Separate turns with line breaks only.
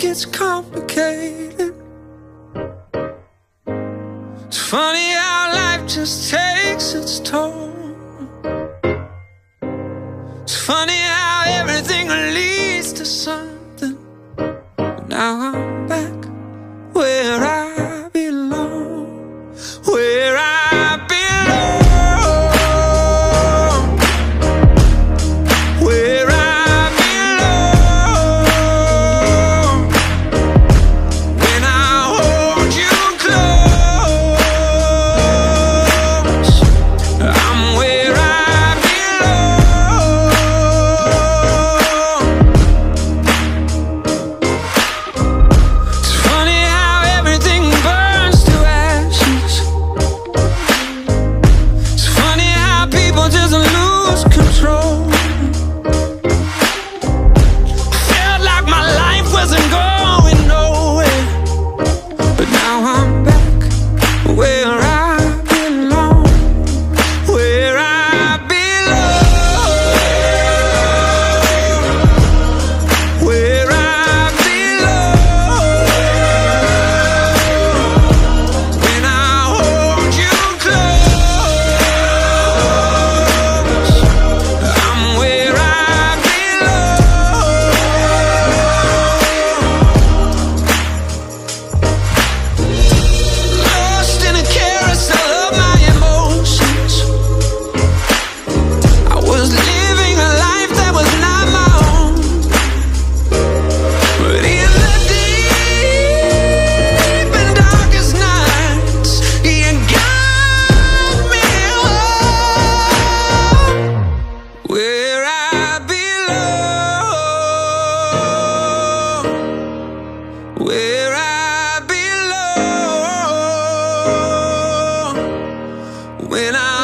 gets complicated. It's funny how life just takes its toll. It's funny how everything leads to something. But now I'm back where I belong, where I belong, where I belong. When I hold you close, I'm where I where I belong, when I